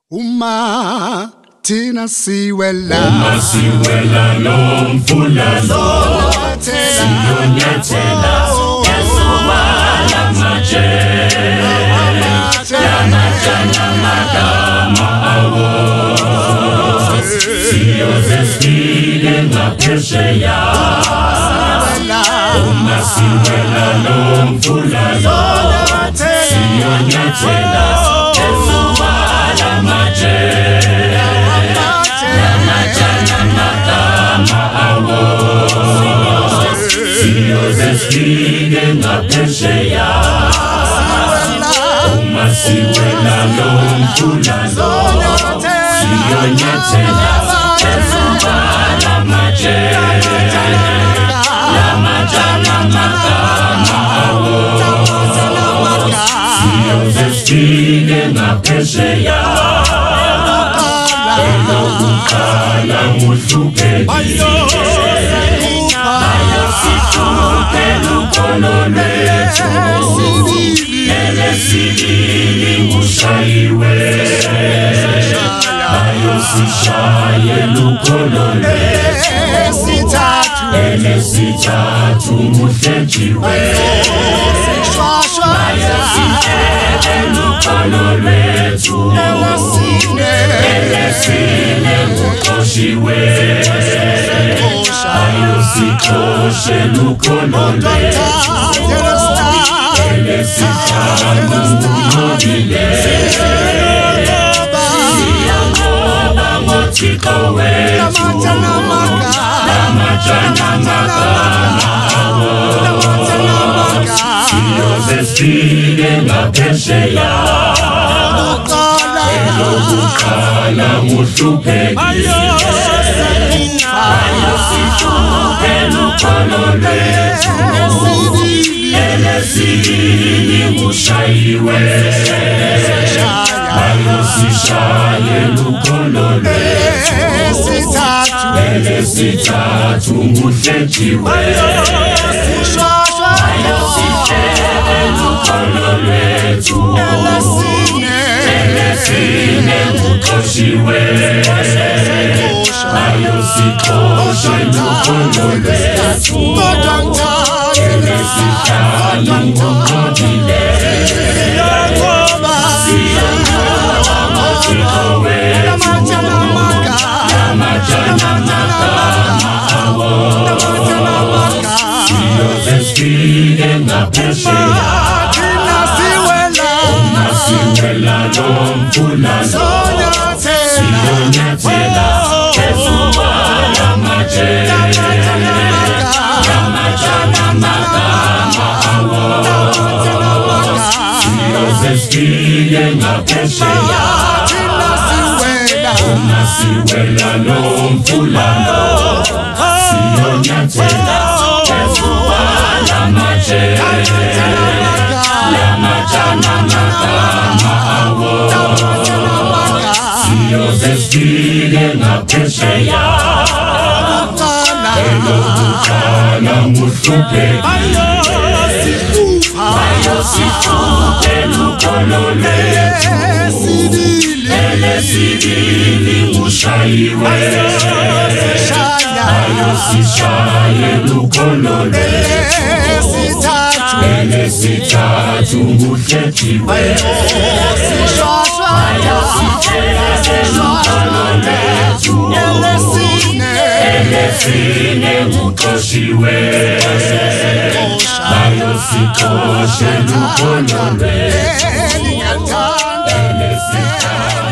Uma tina siwela lomfula siyonyathela ezubala maje yamajana magama awo siyozesile ngaphesheya uma siwela lomfula siyonyathela ezubala maje yamajana magama awo siyozesile ngaphesheya uma siwela lomfula siyonyathela ezubala maje yamajana magama awo siyozesile ngaphesheya elokukhala muhlupekile ayosihlupe lukolo lwethu elesibili mushayiwe ayosishaye lukolo lwethu elesithathu muhlenjiwe ayosithethe lukolo lwethu elesine muqoshiwe ayosixoshe lukolo lwethu elesithathu munqobile siyanqoba ngothixo wethu lamajana magama awo siyozesile ngaphesheya elokukhala muhlupekile ayosihlupe lukolo lwethu elesibili mushayiwe ayosishaye lukolo lwethu elesithathu muhlenjiwe ayosithethe lukolo lwethu elesine muqoshiwe ayosixoshe lukolo lwethu elesihlanu munqobile siyanqoba ngothixo wethu lamajana magama awo siyozesile ngaphesheya uma siwela lomfula siyonyathela ezubala maje yamajana magama awo siyozesile ngaphesheya uma siwela lomfula siyonyathela ezubala maje yamajana magama awo siyozesile ngaphesheya elokukhala muhlupekile ayosihlupe lukolo lwethu elesibili mushayiwe ayosishaye lukolo lwethu elesithathu muhlenjiwe ayosithethe lukolo lwethu elesine muqoshiwe ayosixoshe lukolo lwethu elesithathu